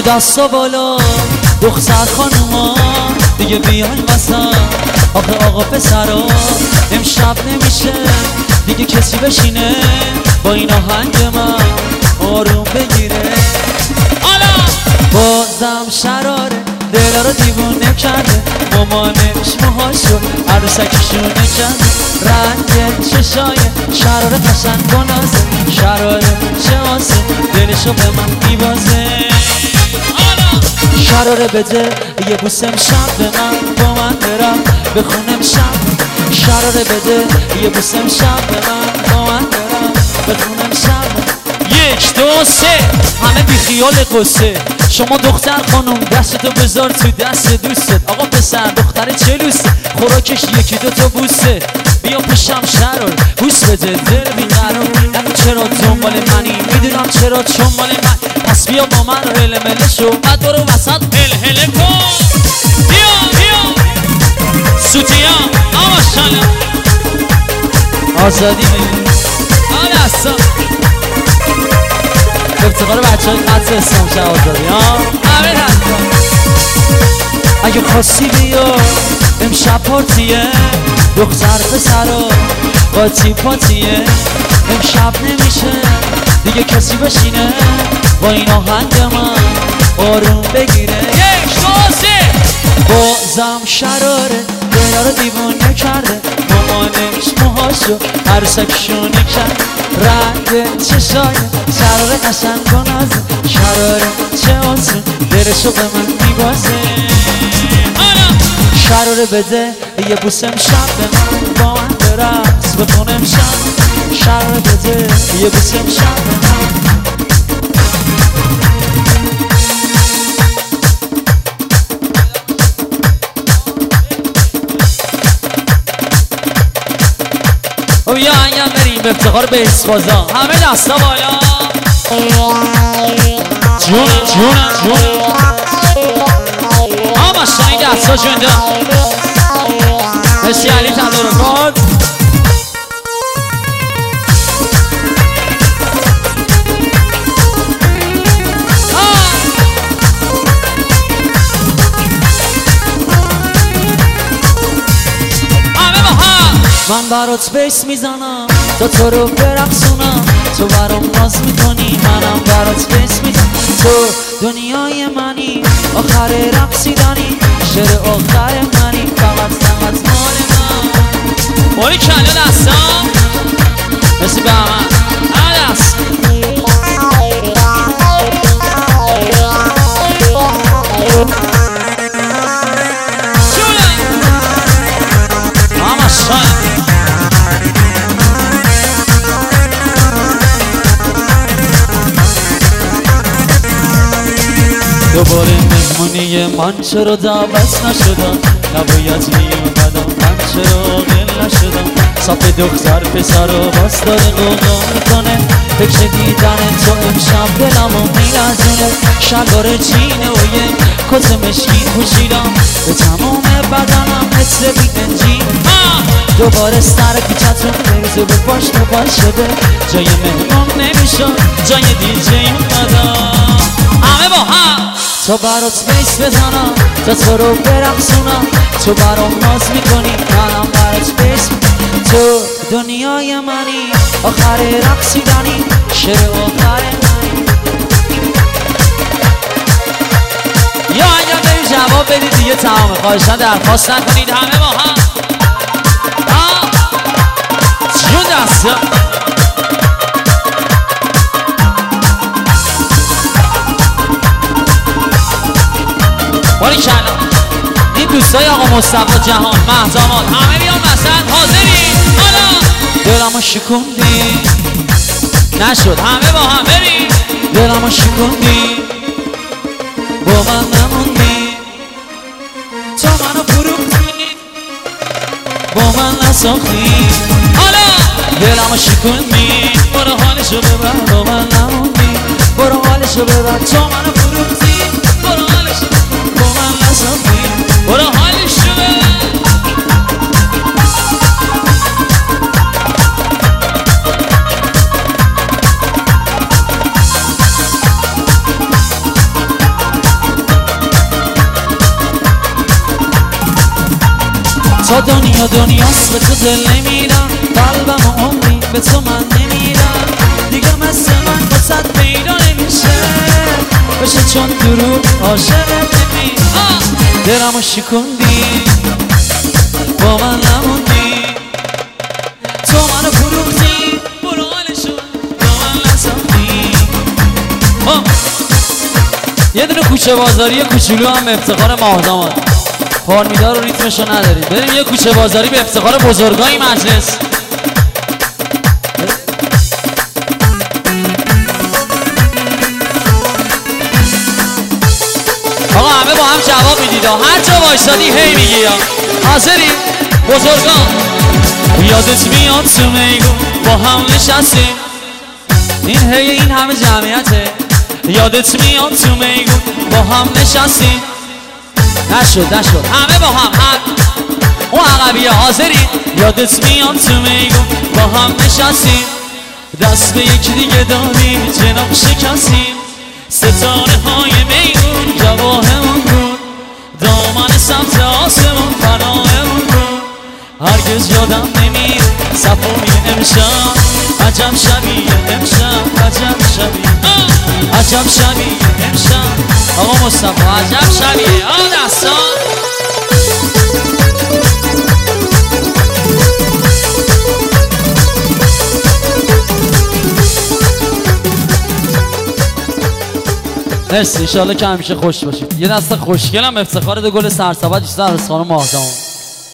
همه دستا بالا دختر خانوما دیگه بیاین وسط. آخه آقا پسرا امشب نمیشه دیگه کسی بشینه با این آهنگ من آروم بگیره. بازم شراره دلا رو دیوونه کرده، مامانش موهاشو عروسکشونه کرده، رنگ چشای شراره قشنگ و نازه، شراره چه آسه دلشو به من میبازه. شراره بده یه بوسه امشب به من، با من برم بخونم شب. شراره بده یه بوسه امشب به من، با من برم بخونم شب. 1 2 3 همه بی خیال قصه. شما دختر خانم دستتو بذار تو دست دوستت. آقا پسر دختر چلوسه خوراکش 1 2 تا بوسه. بیا پیشم شرار بوس بده دل بیقرار. نگو چرا دنبال منی میدونم چرا چون مال من. پس بیا با من هله مله شو بعد برو وسط هل هله کن. بیا سوتیا ماشالله آزادی میدونی آره اصلا افتخار بچه های قدس اسلام شه آزادی همه هستم. اگه خواستی بیا امشب پارتیه، دختر پسرا قاطی پاتیه. امشب نمیشه دیگه کسی بشینه با این آهنگ من آروم بگیره. 1 2 3 بازم شراره دلا رو دیوونه کرده، مامانش موهاشو عروسکشونه کرد، رنگ چشای شراره قشنگ و نازه، شراره چه آسون دلشو به من میبازه. شراره بده یه بوسه امشب به من، با من برقص بخونم شب. شراره بده یه بوسه امشب به من. و یا انگم بریم به افتخار به اسفازا همه دستا بالا. جون آما شنید دستا جونده مسی علی تدارکات. من برات بیس میزنم تا تو رو برقصونم، تو برام ناز میکنی منم برات بیس میزنم. تو دنیای منی آخر رقصیدنی، شعر آخر منی فقط مال من. باری کله دستم مثل به من دست دوباره مهمونی من چرا دعوت نشدم، نباید میومدم من چرا عاقل نشدم. صف دختر پسر رو باز داره قوقا میکنه، فکر دیدن تو امشب دلمو میلرزونه. شلوار جینه و یک کت مشکین پوشیدم، به تمام بدنم مثل بی‌انجین. دوباره سر کوچه‌تون میرزه به پاش تو پاش شده، جای مهمون نمیشد جای دیجی اومدم. همه با هم تا برات بیس بزنم تا تو رو برقصونم، تو برام ناز میکنی منم برات بیس. تو دنیای منی آخر رقصیدنی، شعر آخر منی. یا اگر بریم جواب بدید دیگه تمامه، خواهشان درخواست نکنید. همه با هم جون دستا باری کلا این دوستای آقا مصطفی جهان مهزامات همه بیان وسط حاضری. حالا دلمو شکوندی نشد همه با هم بریم. دلمو شکوندی با من نموندی، تو منو فروختی با من نساختی. حالا دلمو شکوندی برو حالشو ببر با من نموندی، برو حالشو ببر تو منو فروختی برو حالشو با من نساختی، برو حالشو ببر. تا دنیاست به تو دل نمیرم، قلبم و عمری به تو من نمیرم، دیگه مثل من واسد پیدا نمیشه بشه، چون درود عاشقت نمی دلمو شکوندی با من نموندی، تو منو فروختی برو حالشو با من نساختی. یه دونه کوچه بازاری کوچولو هم به افتخار ماهداماد، پارمیدار و ریتمشو ندارید، بریم یه کوچه بازاری به افتخار بزرگای مجلس. آقا همه با هم جواب میدید، هر جا وایسادی هی میگی. حاضری؟ بزرگان یادت میاد تو میگون با هم نشستیم، این هی این همه جمعیته، یادت میاد تو میگون با هم نشستیم، نشد همه با هم اون عقبیه. حاضری؟ یادت میاد تو میگون با هم نشستیم، دست به یکی دیگه دادیم جناب شکستیم، ستاره های میگون جواهمون بود، دامن سمت آسمون پناهمون بود، هرگز یادم نمیره صفای امشب، عجب شبیه امشب، عجب شبیه امشب. آقا مصطفی عجب شبیه دستان. مرسی، انشالله که همیشه خوش باشید. یه دست خوشگلم افتخار دو گل سرسبد بیشتر از خانم ماهدام.